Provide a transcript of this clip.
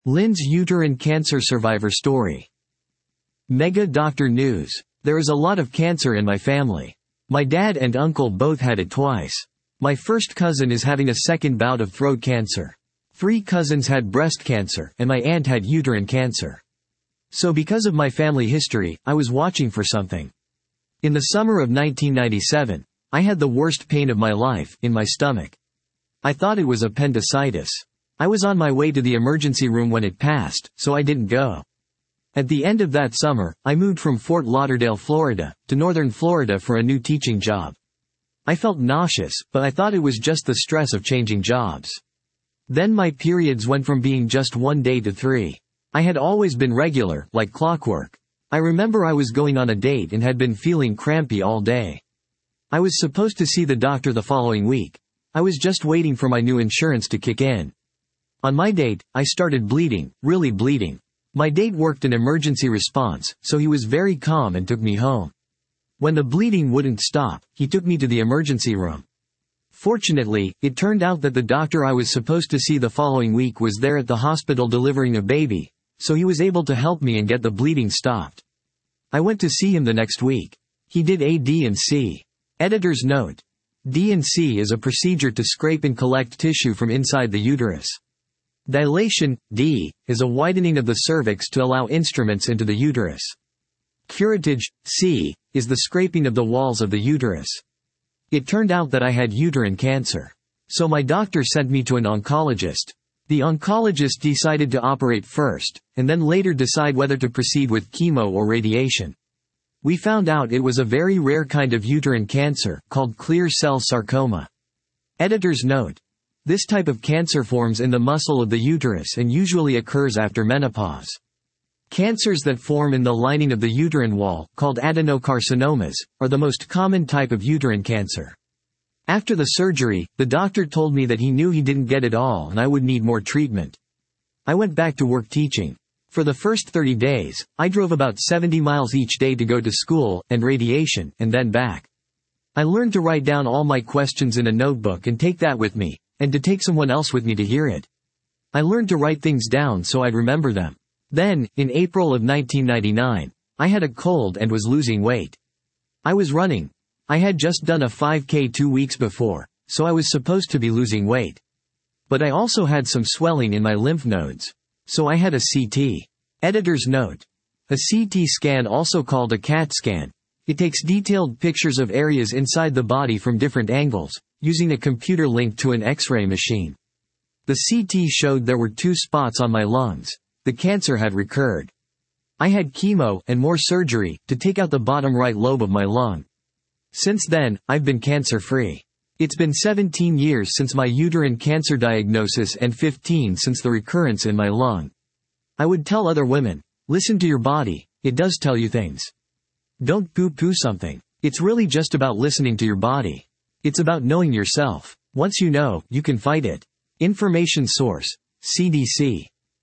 Lynn's uterine cancer survivor story. Mega Doctor News. There is a lot of cancer in my family. My dad and uncle both had it twice. My first cousin is having a second bout of throat cancer. 3 cousins had breast cancer, and my aunt had uterine cancer. So because of my family history, I was watching for something. In the summer of 1997, I had the worst pain of my life, in my stomach. I thought it was appendicitis. I was on my way to the emergency room when it passed, so I didn't go. At the end of that summer, I moved from Fort Lauderdale, Florida, to northern Florida for a new teaching job. I felt nauseous, but I thought it was just the stress of changing jobs. Then my periods went from being just 1 day to 3. I had always been regular, like clockwork. I remember I was going on a date and had been feeling crampy all day. I was supposed to see the doctor the following week. I was just waiting for my new insurance to kick in. On my date, I started bleeding, really bleeding. My date worked in emergency response, so he was very calm and took me home. When the bleeding wouldn't stop, he took me to the emergency room. Fortunately, it turned out that the doctor I was supposed to see the following week was there at the hospital delivering a baby, so he was able to help me and get the bleeding stopped. I went to see him the next week. He did a D&C. Editor's note. D&C is a procedure to scrape and collect tissue from inside the uterus. Dilation, D, is a widening of the cervix to allow instruments into the uterus. Curettage, C, is the scraping of the walls of the uterus. It turned out that I had uterine cancer. So my doctor sent me to an oncologist. The oncologist decided to operate first, and then later decide whether to proceed with chemo or radiation. We found out it was a very rare kind of uterine cancer, called clear cell sarcoma. Editor's note. This type of cancer forms in the muscle of the uterus and usually occurs after menopause. Cancers that form in the lining of the uterine wall, called adenocarcinomas, are the most common type of uterine cancer. After the surgery, the doctor told me that he knew he didn't get it all and I would need more treatment. I went back to work teaching. For the first 30 days, I drove about 70 miles each day to go to school, and radiation, and then back. I learned to write down all my questions in a notebook and take that with me, and to take someone else with me to hear it. I learned to write things down so I'd remember them. Then, in April of 1999, I had a cold and was losing weight. I was running. I had just done a 5K 2 weeks before, so I was supposed to be losing weight. But I also had some swelling in my lymph nodes. So I had a CT. Editor's note. A CT scan, also called a CAT scan. It takes detailed pictures of areas inside the body from different angles, using a computer linked to an X-ray machine. The CT showed there were 2 spots on my lungs. The cancer had recurred. I had chemo, and more surgery, to take out the bottom right lobe of my lung. Since then, I've been cancer-free. It's been 17 years since my uterine cancer diagnosis and 15 since the recurrence in my lung. I would tell other women, listen to your body, it does tell you things. Don't poo-poo something. It's really just about listening to your body. It's about knowing yourself. Once you know, you can fight it. Information source: CDC.